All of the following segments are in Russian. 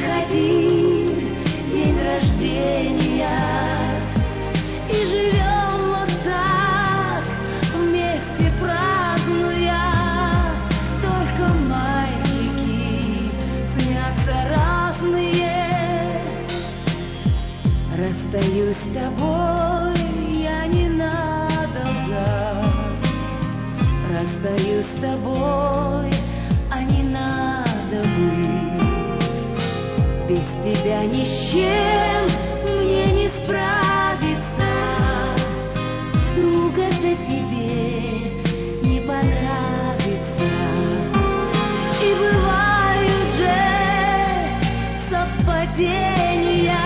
один день рождения. И живем вот так, вместе празднуя. Только мальчики снятся разные. Расстаюсь с тобой я ненадолго. Расстаюсь с тобой, а не надо быть. Без тебя ни с чем мне не справиться. Ругаться тебе не понравится. И бывают же совпадения.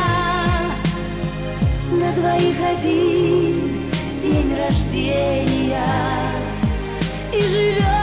На двоих один день рождения. И живем